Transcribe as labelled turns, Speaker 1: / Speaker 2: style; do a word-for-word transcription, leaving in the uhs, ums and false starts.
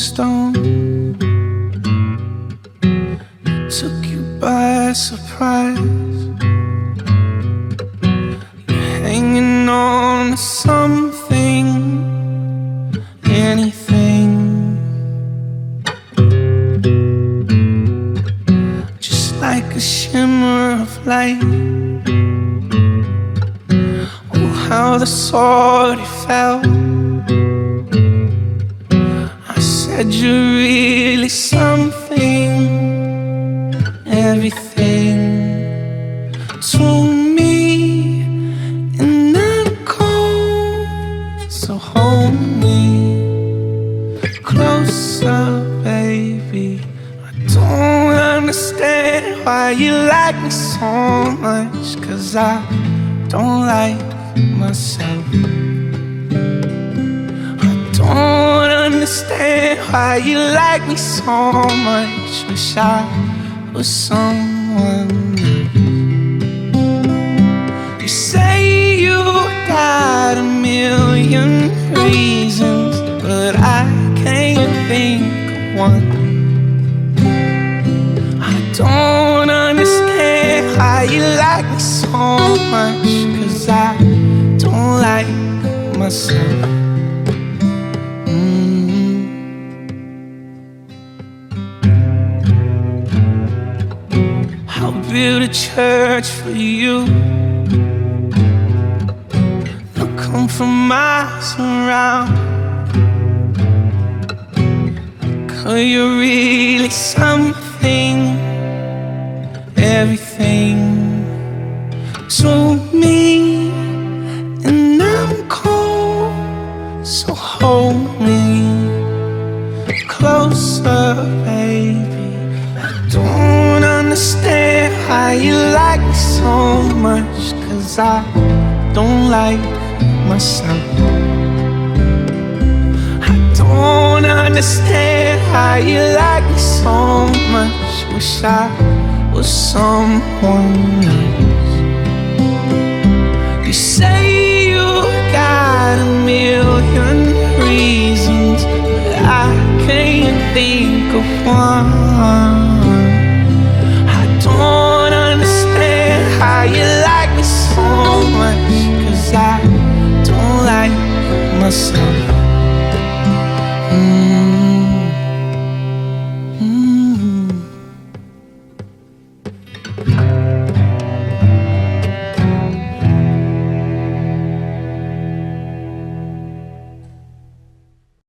Speaker 1: stone. It took you by surprise. You're hanging on to something, anything, just like a shimmer of light. Oh, how the sortie felt. I said you're really something, everything to me, and I'm cold, so hold me closer, baby. I don't understand why you like me so much, 'cause I don't like myself. I don't understand why you like me so much. Wish I was someone else. You say you got a million reasons, but I can't think of one. I don't understand why you like me so much, 'cause I don't like myself. Mm-hmm. I'll build a church for you. They'll come from miles around, 'cause you're really something, everything to me, and I'm cold, so hold me closer, baby. I don't understand why you like me so much, 'cause I don't like myself. I don't understand why you like me so much. Wish I was someone else. You say you got a million reasons, but I can't think of one. I don't understand how you like me so much, 'cause I don't like myself.